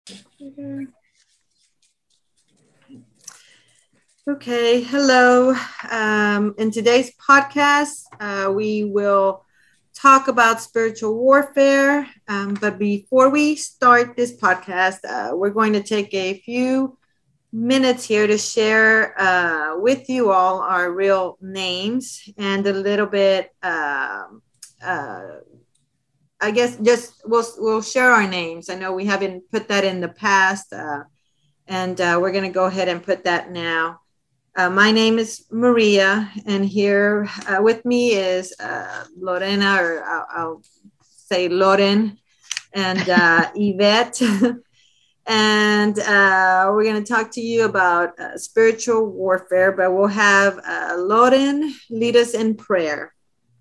Okay, hello. In today's podcast, we will talk about spiritual warfare. But before we start this podcast, we're going to take a few minutes here to share with you all our real names and a little bit. Uh, I guess just we'll share our names. I know we haven't put that in the past, and we're going to go ahead and put that now. My name is Maria, and here with me is Lorena, or I'll say Loren, and Yvette. And we're going to talk to you about spiritual warfare, but we'll have Loren lead us in prayer.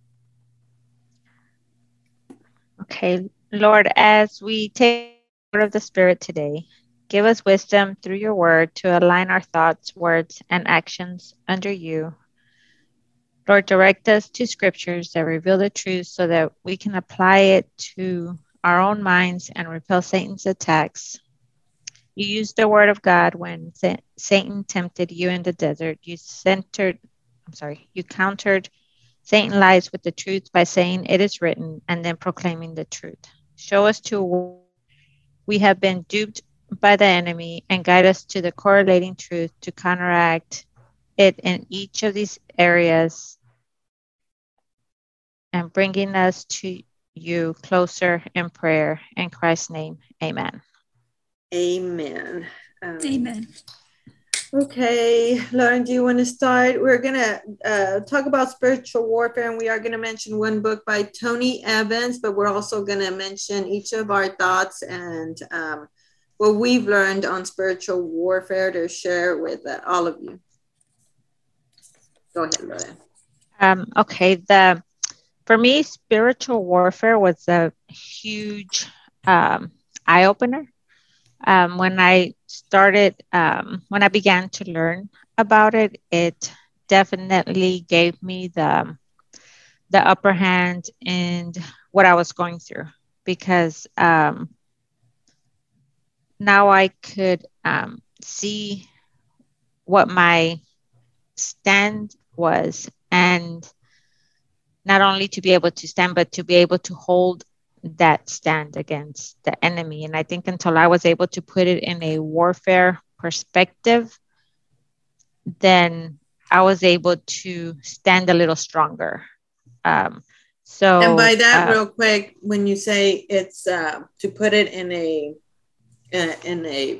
Okay, Lord, as we take the word of the Spirit today, give us wisdom through your word to align our thoughts, words, and actions under you. Lord, direct us to scriptures that reveal the truth so that we can apply it to our own minds and repel Satan's attacks. You used the word of God when Satan tempted you in the desert. You countered Satan lies with the truth by saying it is written and then proclaiming the truth. Show us to we have been duped by the enemy and guide us to the correlating truth to counteract it in each of these areas and bringing us to you closer in prayer. In Christ's name, amen. Amen. Amen. Okay, Lauren, do you want to start? We're going to talk about spiritual warfare, and we are going to mention one book by Tony Evans, but we're also going to mention each of our thoughts and what we've learned on spiritual warfare to share with all of you. Go ahead, Lauren. Okay, for me, spiritual warfare was a huge eye-opener. When I began to learn about it, it definitely gave me the upper hand in what I was going through, because now I could see what my stand was, and not only to be able to stand, but to be able to hold that stand against the enemy. And I think until I was able to put it in a warfare perspective, then I was able to stand a little stronger. And by that, real quick, when you say it's to put it in a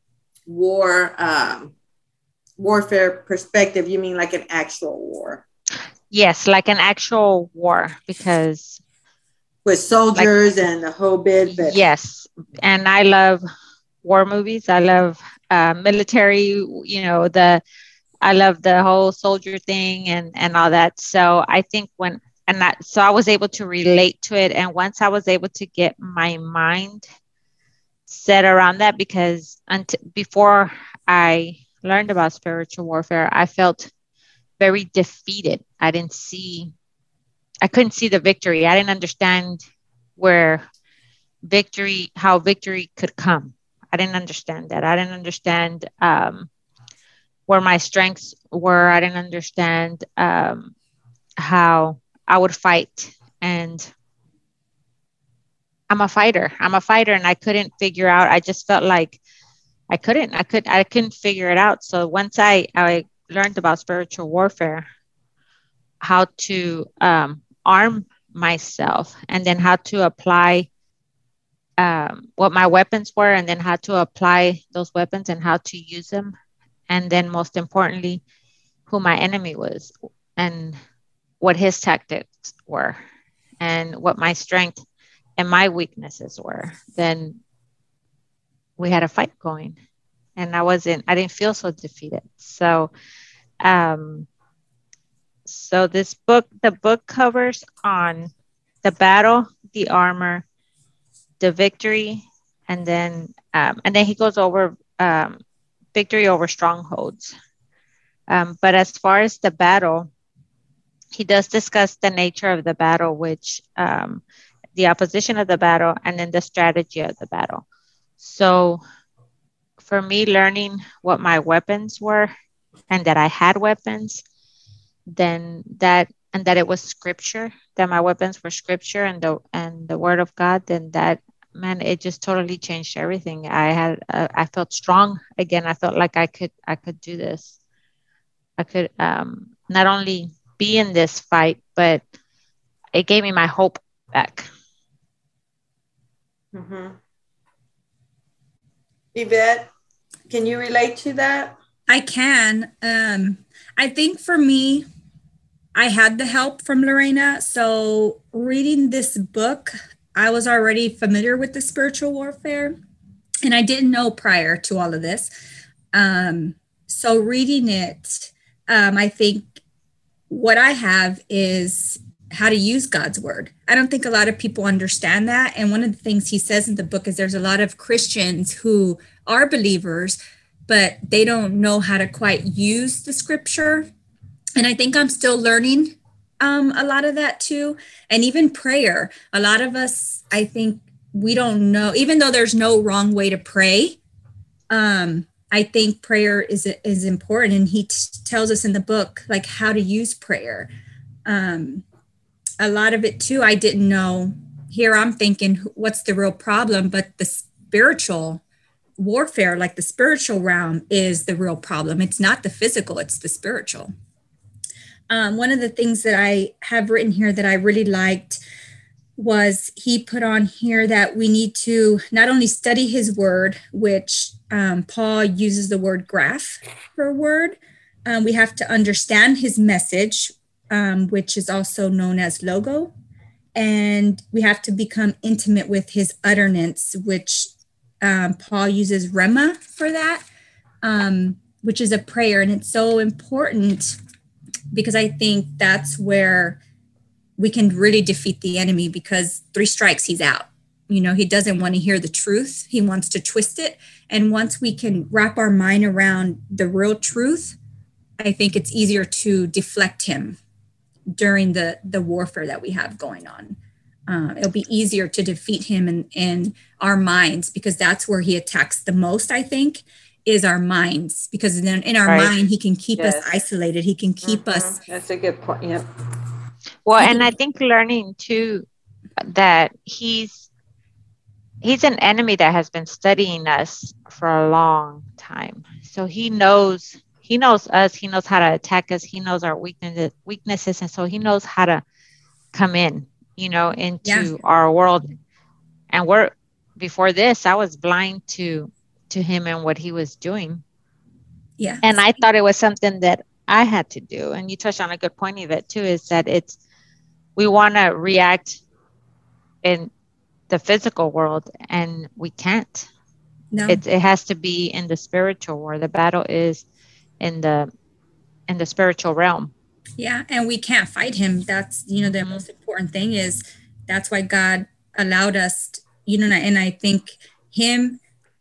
warfare perspective, you mean like an actual war? Yes, like an actual war, because with soldiers and the whole bit. Yes, and I love war movies. I love military. I love the whole soldier thing and all that. So I think so I was able to relate to it, and once I was able to get my mind set around that, because before I learned about spiritual warfare, I felt very defeated. I couldn't see the victory. I didn't understand how victory could come. I didn't understand that. I didn't understand where my strengths were. I didn't understand how I would fight. And I'm a fighter, and I couldn't figure out. I just felt like I couldn't figure it out. So once I learned about spiritual warfare, how to arm myself, and then how to apply what my weapons were, and then how to apply those weapons and how to use them, and then most importantly, who my enemy was and what his tactics were and what my strength and my weaknesses were, then we had a fight going, and I didn't feel so defeated. So this book, the book covers on the battle, the armor, the victory, and then he goes over victory over strongholds. But as far as the battle, he does discuss the nature of the battle, which the opposition of the battle, and then the strategy of the battle. So for me, learning what my weapons were and that I had weapons, then that and that it was scripture, that my weapons were scripture and the word of God, then that, man, it just totally changed everything. I felt strong again. I felt like I could do this. I could not only be in this fight, but it gave me my hope back. Mm-hmm. Yvette, can you relate to that? I can. I think for me, I had the help from Lorena. So reading this book, I was already familiar with the spiritual warfare, and I didn't know prior to all of this. So reading it, I think what I have is how to use God's word. I don't think a lot of people understand that. And one of the things he says in the book is there's a lot of Christians who are believers, but they don't know how to quite use the scripture. And I think I'm still learning a lot of that too. And even prayer, a lot of us, I think we don't know, even though there's no wrong way to pray. I think prayer is important. And he tells us in the book, like how to use prayer. A lot of it too, I didn't know. Here I'm thinking, what's the real problem? But the spiritual warfare, like the spiritual realm, is the real problem. It's not the physical, it's the spiritual. One of the things that I have written here that I really liked was he put on here that we need to not only study his word, which Paul uses the word graph for word. We have to understand his message, which is also known as logo. And we have to become intimate with his utterance, which Paul uses rema for that, which is a prayer. And it's so important because I think that's where we can really defeat the enemy, because 3 strikes, he's out. You know, he doesn't want to hear the truth. He wants to twist it. And once we can wrap our mind around the real truth, I think it's easier to deflect him during the warfare that we have going on. It'll be easier to defeat him in our minds, because that's where he attacks the most, I think, is our minds. Because then in our mind, he can keep us isolated. He can keep us. That's a good point. Yep. Well, and I think learning too that he's an enemy that has been studying us for a long time. So he knows us, he knows how to attack us, he knows our weaknesses, and so he knows how to come in, into our world. And before this, I was blind to him and what he was doing. Yeah. And I thought it was something that I had to do. And you touched on a good point of it too, is that we want to react in the physical world, and we can't. No. It has to be in the spiritual, where the battle is in the spiritual realm. Yeah, and we can't fight him. That's the most important thing is that's why God allowed us and I think him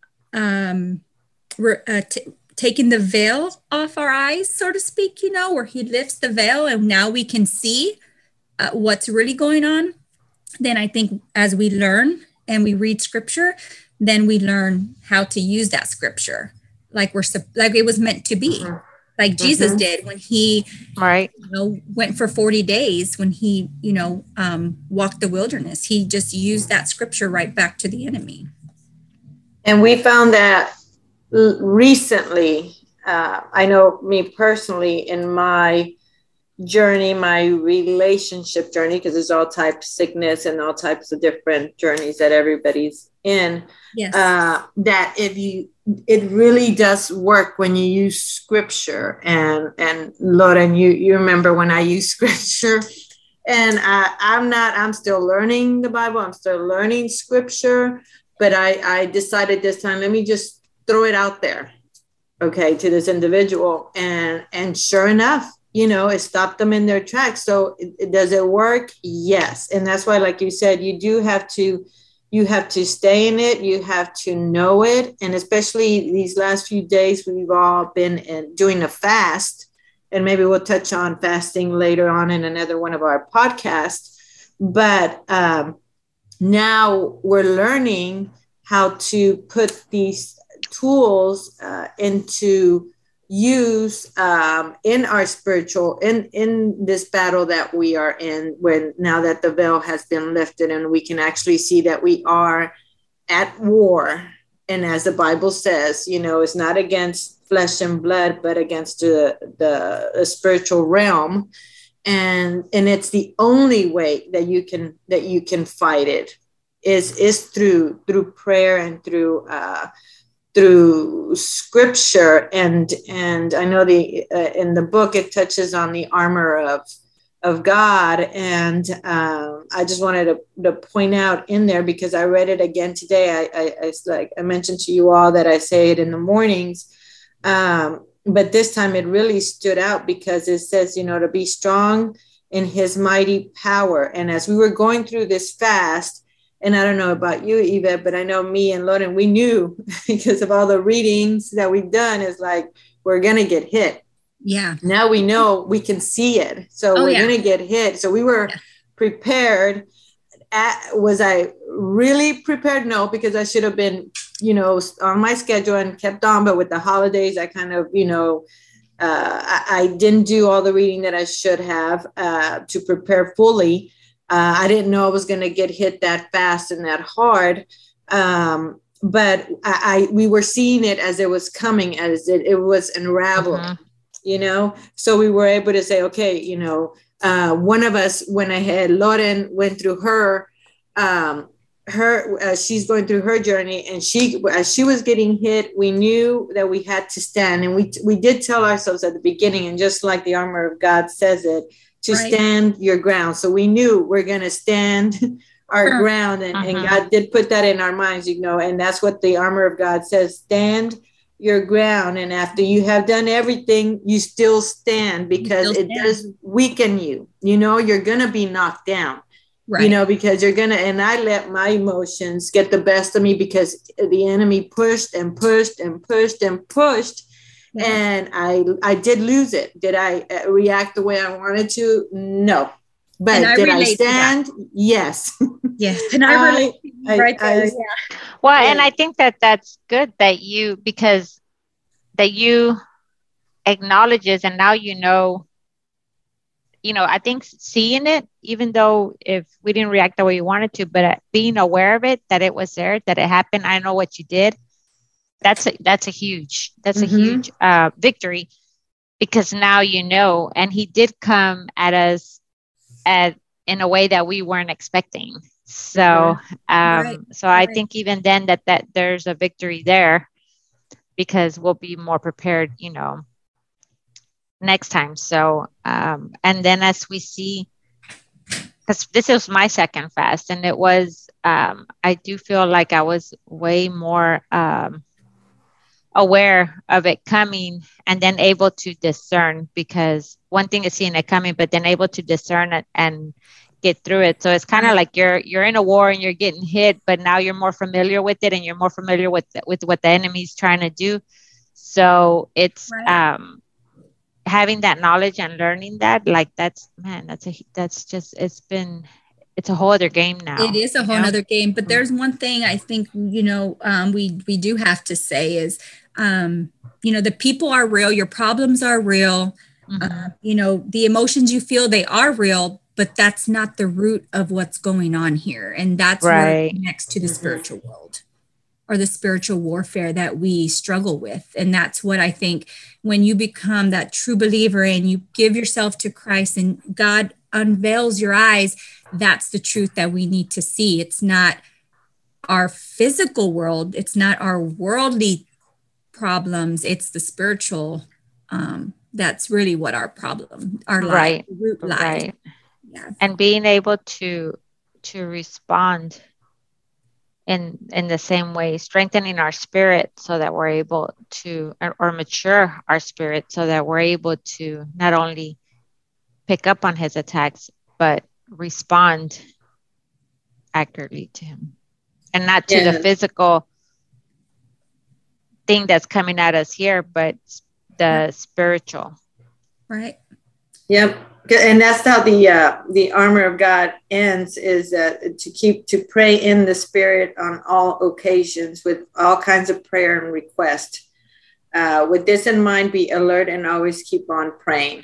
taking the veil off our eyes, so to speak, where he lifts the veil and now we can see what's really going on. Then I think as we learn and we read scripture, then we learn how to use that scripture like it was meant to be, like Jesus did when he went for 40 days, when he walked the wilderness. He just used that scripture right back to the enemy. And we found that recently. I know me personally in my journey, my relationship journey, because there's all types of sickness and all types of different journeys that everybody's in. Yes. That it really does work when you use scripture. And Lauren, you remember when I use scripture, and I'm still learning the Bible. I'm still learning scripture, but I decided this time, let me just throw it out there, okay, to this individual. And sure enough, it stopped them in their tracks. So does it work? Yes. And that's why, like you said, you have to stay in it. You have to know it. And especially these last few days, we've all been doing a fast, and maybe we'll touch on fasting later on in another one of our podcasts. But now we're learning how to put these tools into use in our spiritual in this battle that we are in, when now that the veil has been lifted and we can actually see that we are at war. And as the Bible says, you know, it's not against flesh and blood, but against the spiritual realm. And it's the only way that you can fight it is through prayer and through scripture. And I know in the book it touches on the armor of God. And I just wanted to point out in there, because I read it again today. I mentioned to you all that I say it in the mornings. But this time it really stood out, because it says, you know, to be strong in his mighty power. And as we were going through this fast, and I don't know about you, Yvette, but I know me and Lauren, we knew because of all the readings that we've done, is like, we're going to get hit. Yeah. Now we know, we can see it. So we're going to get hit. So we were prepared. Was I really prepared? No, because I should have been, you know, on my schedule and kept on. But with the holidays, I kind of, you know, I didn't do all the reading that I should have to prepare fully. I didn't know I was going to get hit that fast and that hard. But we were seeing it as it was coming, as it was unraveling, you know. So we were able to say, okay, you know, one of us went ahead. Lauren went through her she's going through her journey, and as she was getting hit, we knew that we had to stand. And we did tell ourselves at the beginning, and just like the armor of God says it, to stand your ground. So we knew we're going to stand our ground, and God did put that in our minds, you know. And that's what the armor of God says: stand your ground. And after you have done everything, you still stand, because it does weaken you. You know, you're going to be knocked down. Right. You know, because you're going to, and I let my emotions get the best of me, because the enemy pushed and pushed and pushed and pushed. Yeah. And I did lose it. Did I react the way I wanted to? No. But did I stand? Yes. Yes. And I relate right there. Yeah. Well, and I think that's good that you acknowledges, and now you know, I think seeing it, even though if we didn't react the way you wanted to, but being aware of it, that it was there, that it happened, I know what you did. That's a huge victory, because now you know, and he did come at us in a way that we weren't expecting. So, I think even then that there's a victory there, because we'll be more prepared, next time. So, and then as we see, because this is my second fast, and it was, I do feel like I was way more aware of it coming, and then able to discern, because one thing is seeing it coming, but then able to discern it and get through it. So it's kind of like you're in a war and you're getting hit, but now you're more familiar with it, and you're more familiar with what the enemy's trying to do. So it's having that knowledge and learning that, like, it's a whole other game now. It is a whole other game. But there's one thing I think, we do have to say is, the people are real. Your problems are real. The emotions you feel, they are real, but that's not the root of what's going on here. And that's where it connects to the spiritual world, or the spiritual warfare that we struggle with. And that's what I think, when you become that true believer and you give yourself to Christ and God unveils your eyes, that's the truth that we need to see. It's not our physical world. It's not our worldly problems. It's the spiritual. That's really what our problem, our life, root lies. Right. Yeah. And being able to respond in the same way, strengthening our spirit so that we're able to, or mature our spirit so that we're able to not only pick up on his attacks, but respond accurately to him, and not to the physical thing that's coming at us here, but the spiritual. Right. Yep. And that's how the armor of God ends, is to pray in the Spirit on all occasions with all kinds of prayer and request. With this in mind, be alert and always keep on praying.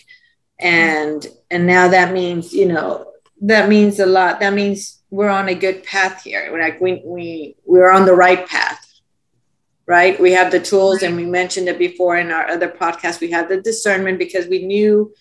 And now that means, that means a lot. That means we're on a good path here. We're on the right path, right? We have the tools, and we mentioned it before in our other podcast. We have the discernment because we knew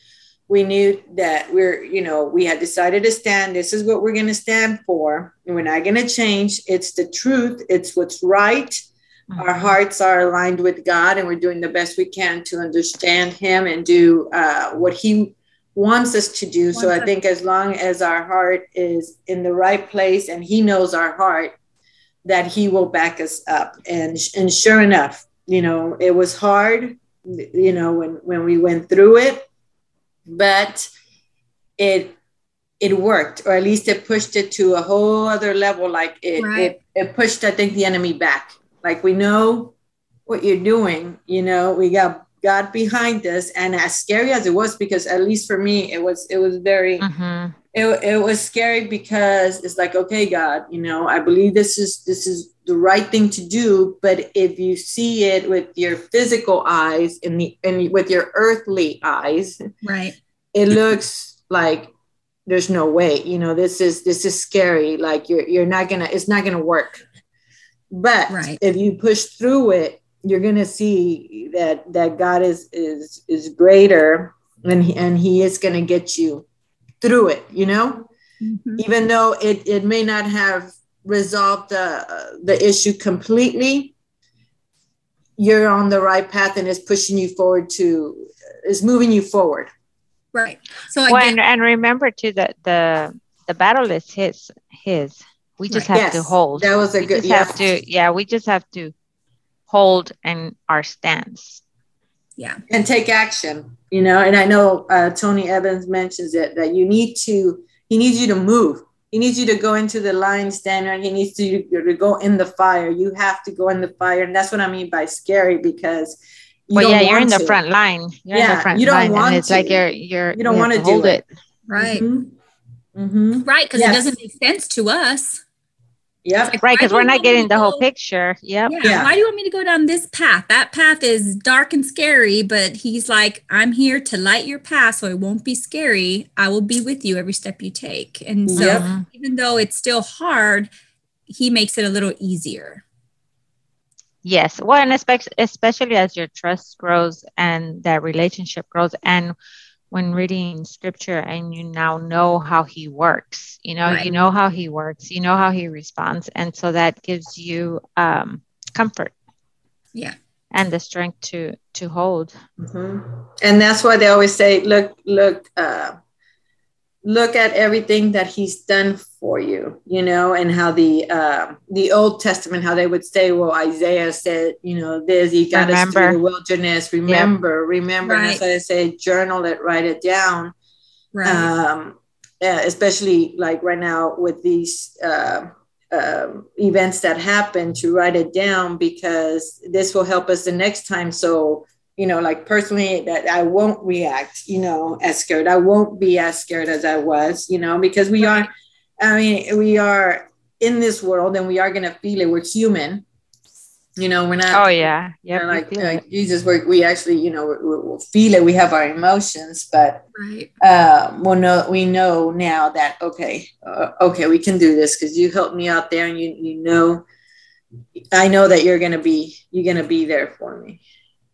that we had decided to stand. This is what we're going to stand for. And we're not going to change. It's the truth. It's what's right. Mm-hmm. Our hearts are aligned with God, and we're doing the best we can to understand him and do what he wants us to do. So I think as long as our heart is in the right place and he knows our heart, that he will back us up. And sure enough, it was hard, when we went through it, but it worked, or at least it pushed it to a whole other level. Like it pushed, I think, the enemy back. Like, we know what you're doing, we got God behind us. And as scary as it was, because at least for me, it was very, it was scary, because it's like, okay, God, I believe this is the right thing to do. But if you see it with your physical eyes and with your earthly eyes, right, it looks like there's no way, this is scary. Like it's not gonna work. But if you push through it, you're gonna see that God is greater, and he is gonna get you through it, even though it may not have resolved the issue completely. You're on the right path, and it's pushing you forward is moving you forward. Right. So and remember too that the battle is his. We just have to hold. That was a good. We just have to hold in our stance. Yeah. And take action. And I know Tony Evans mentions it, that he needs you to move. He needs you to go into the lion's den, and he needs you to go in the fire. You have to go in the fire. And that's what I mean by scary, because you're in the front line. You're in the front you don't line, want and it's to. like you don't want to hold it. Right. Mm-hmm. Right. Because it doesn't make sense to us. Yep. Like, right, because we're not getting the whole picture. Yep. Yeah. Why do you want me to go down this path? That path is dark and scary, but he's like, I'm here to light your path, so it won't be scary. I will be with you every step you take. And so even though it's still hard, he makes it a little easier. Yes. Well, and especially as your trust grows and that relationship grows, and when reading scripture and you now know how he works, you know how he works, you know how he responds. And so that gives you comfort. Yeah. And the strength to hold. Mm-hmm. And that's why they always say, look at everything that he's done for you, and how the Old Testament, how they would say, well, Isaiah said, this, he got us through the wilderness. Remember. Right. And that's why I say, journal it, write it down. Right. Especially like right now with these events that happen, to write it down, because this will help us the next time. So, like personally, that I won't react, as scared. I won't be as scared as I was, because we are in this world, and we are going to feel it. We're human, we're not. Oh yeah. Yeah. Like Jesus, we actually, we'll feel it. We have our emotions, but we know now that, okay, we can do this, because you helped me out there, and I know that you're going to be there for me.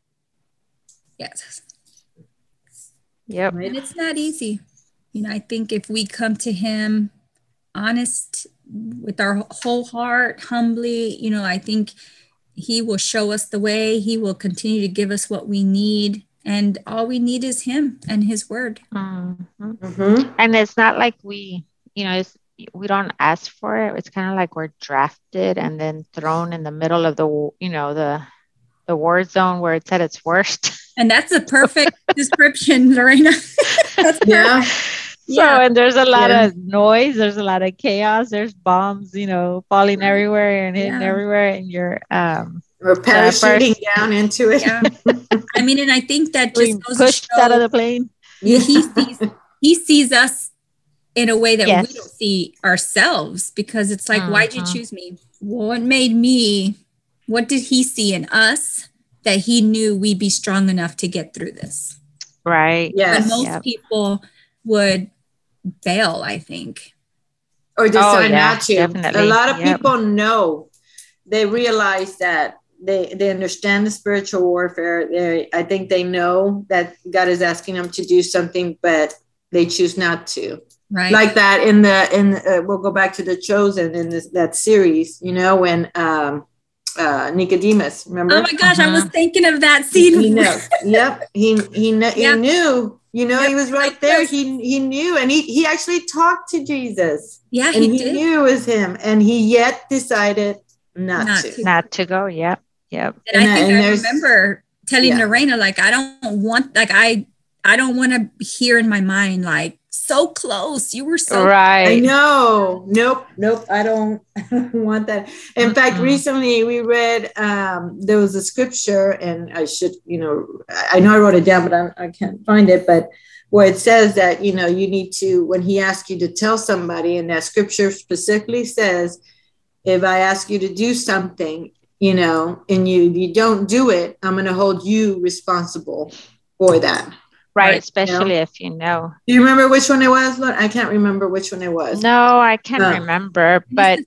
Yes. Yep. And it's not easy. I think if we come to him honest with our whole heart, humbly, I think he will show us the way. He will continue to give us what we need. And all we need is him and his word. Mm-hmm. Mm-hmm. And it's not like we don't ask for it. It's kind of like we're drafted and then thrown in the middle of the war zone where it's at its worst. And that's a perfect description, Lorena. Yeah. So, and there's a lot of noise. There's a lot of chaos. There's bombs, falling everywhere and hitting everywhere. And you're we're parachuting down into it. Yeah. And I think that just goes pushed out of the plane. He sees he sees us in a way that Yes. we don't see ourselves, because it's like, why'd you choose me? What made me, what did he see in us that he knew we'd be strong enough to get through this? Right. Yes. But most people would fail, I think. Or decide yeah, not to. definitely. A lot of Yep. people know, they realize that they understand the spiritual warfare. I think they know that God is asking them to do something, but they choose not to. Right. Like that we'll go back to The Chosen in that series, you know, when Nicodemus, remember? Oh my gosh, I was thinking of that scene. He knows. Yep. He knew, you know, Yep. he was right there. He knew, and he actually talked to Jesus. Yeah, And he did. knew it was him, and he yet decided not to. Not to go. Yep. And I think I remember telling Lorena, like, I don't want to hear in my mind, like, so close. You were so right. I know. Nope. I don't want that. In fact, recently we read, there was a scripture, and I should, you know I wrote it down, but I can't find it, but where it says that, you know, you need to, when he asks you to tell somebody, and that scripture specifically says, if I ask you to do something, you know, and you don't do it, I'm going to hold you responsible for that. Right. Especially if you know. Do you remember which one it was? Lord? I can't remember which one it was. No, I can't remember, but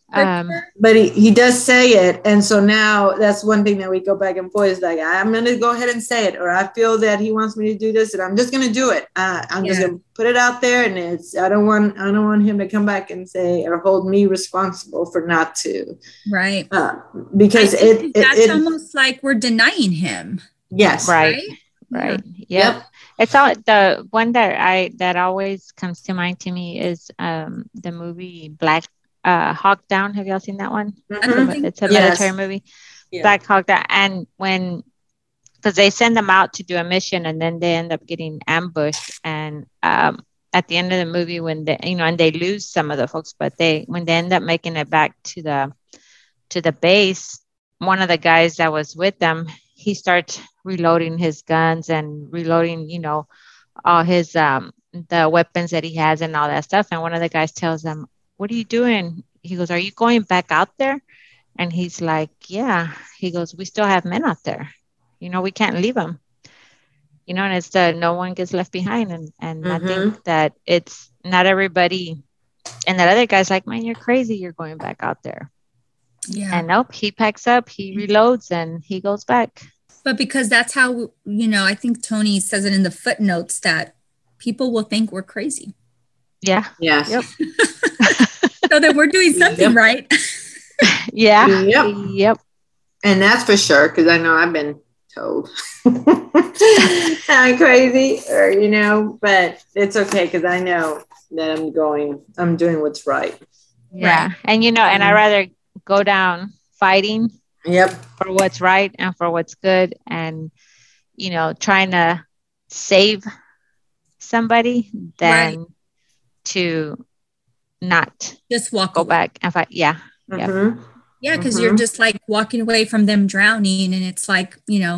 he does say it. And so now that's one thing that we go back and forth, is like, I'm going to go ahead and say it, or I feel that he wants me to do this, and I'm just going to do it. I'm just going to put it out there, and I don't want him to come back and say, or hold me responsible for not to. Right. Because that's almost like we're denying him. Yes. Right. Yep. It's all the one that always comes to mind to me is the movie Black Hawk Down. Have y'all seen that one? It's a military movie. Yeah. Black Hawk Down. And because they send them out to do a mission, and then they end up getting ambushed. And at the end of the movie, when and they lose some of the folks, but when they end up making it back to the base, one of the guys that was with them, he starts reloading his guns and reloading, all his the weapons that he has and all that stuff. And one of the guys tells him, "What are you doing?" He goes, "Are you going back out there?" And he's like, "Yeah." He goes, "We still have men out there. We can't leave them." And it's no one gets left behind. And I think that it's not everybody. And that other guy's like, "Man, you're crazy. You're going back out there." Yeah. And nope, he packs up, he reloads, and he goes back. But because that's how, I think Tony says it in the footnotes, that people will think we're crazy. Yeah. Yes. Yep. So that we're doing something right. Yeah. Yep. And that's for sure, because I know I've been told I'm crazy, or, but it's okay, because I know that I'm doing what's right. Yeah. Right. And, and I'd rather go down fighting for what's right and for what's good, and trying to save somebody than to not just go back and fight. Yeah. Because you're just like walking away from them drowning, and it's like,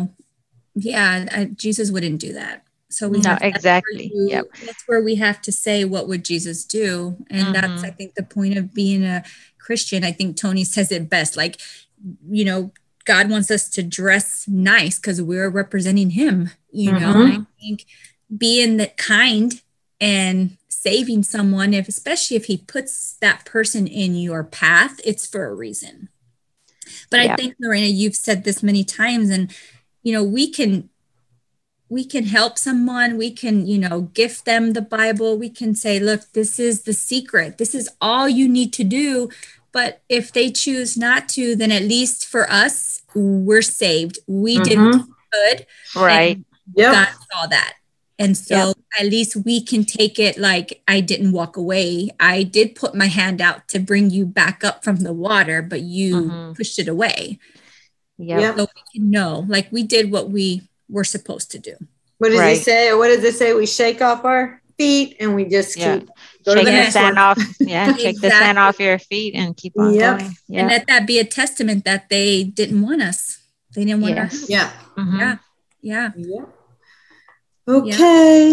Jesus wouldn't do that. So exactly. That's where we have to say, what would Jesus do? And that's, I think, the point of being a Christian. I think Tony says it best. Like, God wants us to dress nice because we're representing him. I think being that kind and saving someone, especially if he puts that person in your path, it's for a reason. But I think, Lorena, you've said this many times, and we can help someone. We can, gift them the Bible. We can say, look, this is the secret. This is all you need to do. But if they choose not to, then at least for us, we're saved. We did good. Right. God saw that. And so at least we can take it like, I didn't walk away. I did put my hand out to bring you back up from the water, but you pushed it away. Yeah. So we can know, like, we did what we were supposed to do. What does he say? What does it say? We shake off our feet and we just keep shake the sand off. Yeah. Shake the sand off your feet and keep on going. Yeah. And let that be a testament that they didn't want us. They didn't want us. Yeah. Yeah. Okay.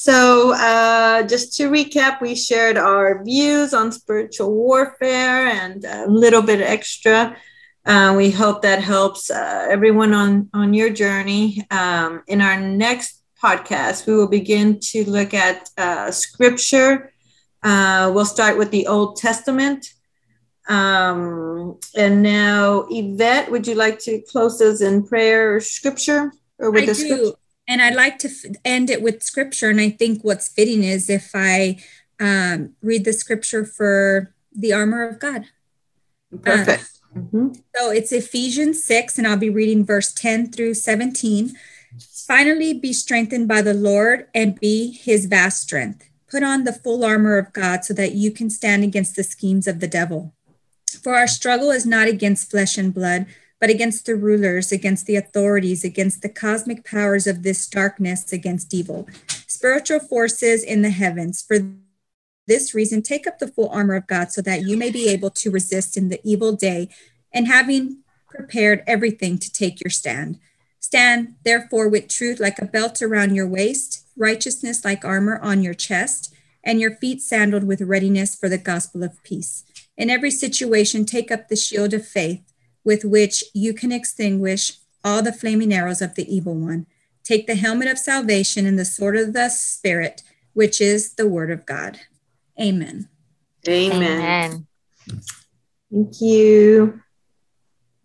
So just to recap, we shared our views on spiritual warfare and a little bit extra. We hope that helps everyone on your journey. In our next podcast, we will begin to look at scripture. We'll start with the Old Testament. And now, Yvette, would you like to close us in prayer or scripture? Or with the scripture? And I'd like to end it with scripture. And I think what's fitting is if I read the scripture for the armor of God. Perfect. So it's Ephesians 6, and I'll be reading verse 10 through 17. Finally, be strengthened by the Lord and be his vast strength. Put on the full armor of God so that you can stand against the schemes of the devil. For our struggle is not against flesh and blood, but against the rulers, against the authorities, against the cosmic powers of this darkness, against evil, spiritual forces in the heavens. For this reason, take up the full armor of God so that you may be able to resist in the evil day, and having prepared everything to take your stand. Stand, therefore, with truth like a belt around your waist, righteousness like armor on your chest, and your feet sandaled with readiness for the gospel of peace. In every situation, take up the shield of faith, with which you can extinguish all the flaming arrows of the evil one. Take the helmet of salvation and the sword of the Spirit, which is the word of God. Amen. Amen. Amen. Thank you.